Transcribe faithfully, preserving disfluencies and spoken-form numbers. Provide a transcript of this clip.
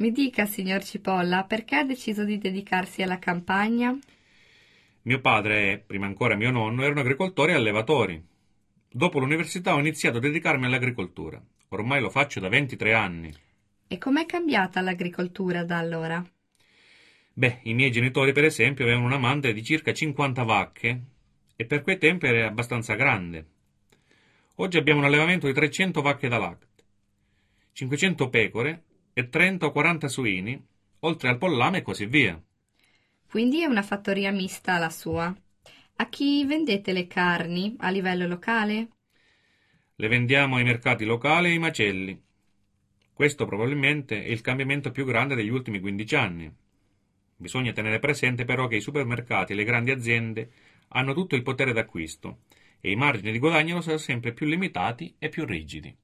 Mi dica, signor Cipolla, perché ha deciso di dedicarsi alla campagna? Mio padre e, prima ancora mio nonno, erano agricoltori e allevatori. Dopo l'università ho iniziato a dedicarmi all'agricoltura. Ormai lo faccio da ventitré anni. E com'è cambiata l'agricoltura da allora? Beh, i miei genitori, per esempio, avevano una manda di circa cinquanta vacche e per quei tempi era abbastanza grande. Oggi abbiamo un allevamento di trecento vacche da latte, cinquecento pecore e trenta o quaranta suini, oltre al pollame e così via. Quindi è una fattoria mista la sua. A chi vendete le carni? A livello locale? Le vendiamo ai mercati locali e ai macelli. Questo probabilmente è il cambiamento più grande degli ultimi quindici anni. Bisogna tenere presente però che i supermercati e le grandi aziende hanno tutto il potere d'acquisto e i margini di guadagno sono sempre più limitati e più rigidi.